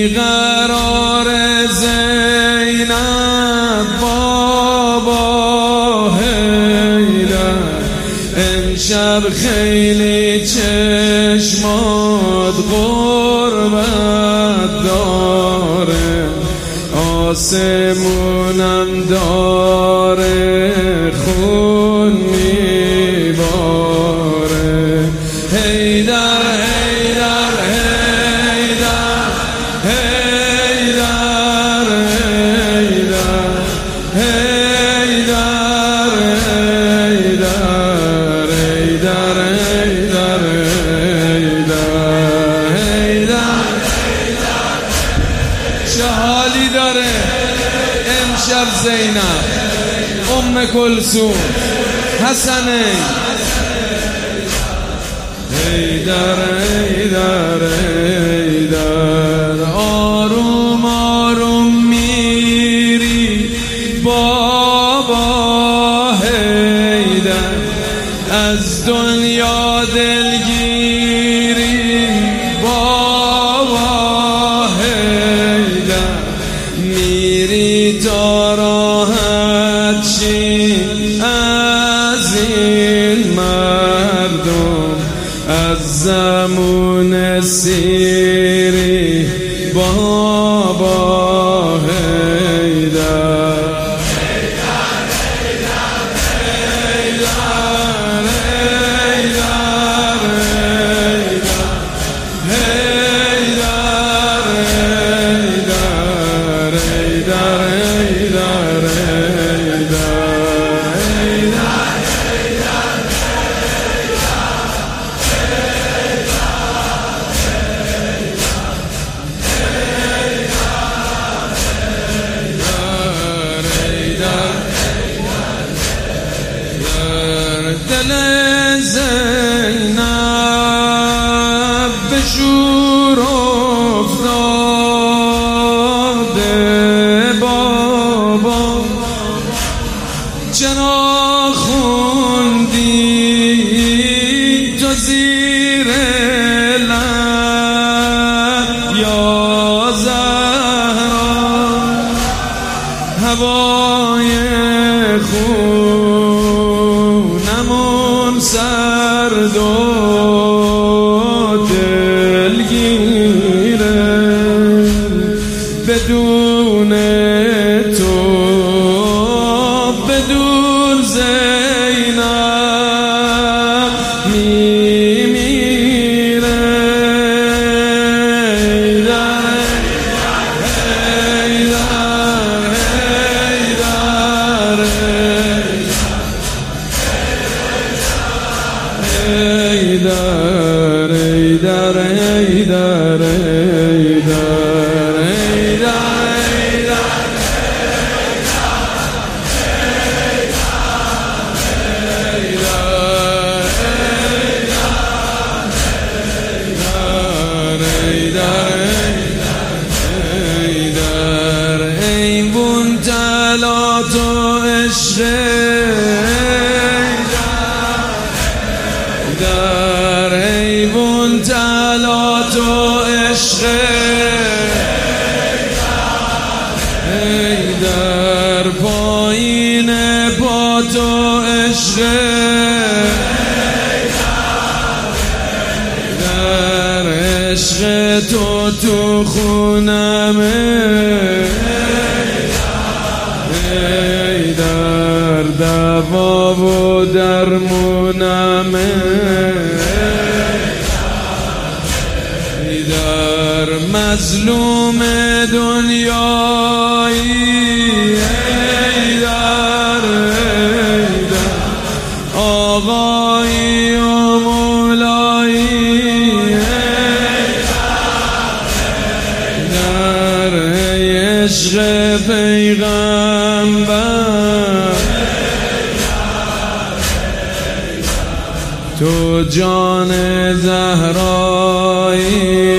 بیقرار زینب بابا حیدر، امشب خیلی چشمات غربت داره، آسمونم داره خون میباره. حیدر حیدر حیدر حیدر حیدر حیدر حیدر حیدر حیدر چه حالی داره امشب زینب، ام کلثوم، حسنین. حیدر حیدر حیدر آروم آروم میری بابا حیدر، از دنیا دلگیری بابا حیدر، میری تا راحت شی از این مردم، از زمون سیری بابا حیدر. دل زینب به شور افتاده بابا، چرا خوندی تو زیر لب یا زهرا، هوای خونمون سرد و دلگیره، بدون تو بدون زینب میمیره. حیدر حیدر حیدر این بون تلات و عشق در ایوون تلات و عشق در پایین پا تو عشق در عشق تو خونمه در دوا و درمونمه در مظلوم دنیایی در آقایی و مولایی در عشق پیغمبر تو جان زهرایی